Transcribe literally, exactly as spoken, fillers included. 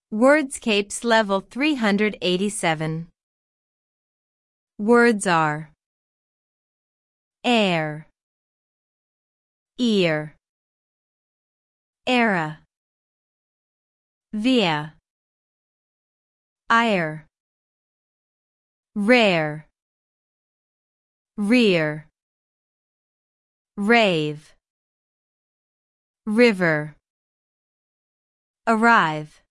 Wordscapes Level three hundred eighty-seven. Words are air, ear, era, via, ire, rare, rear, rave, river, arrive.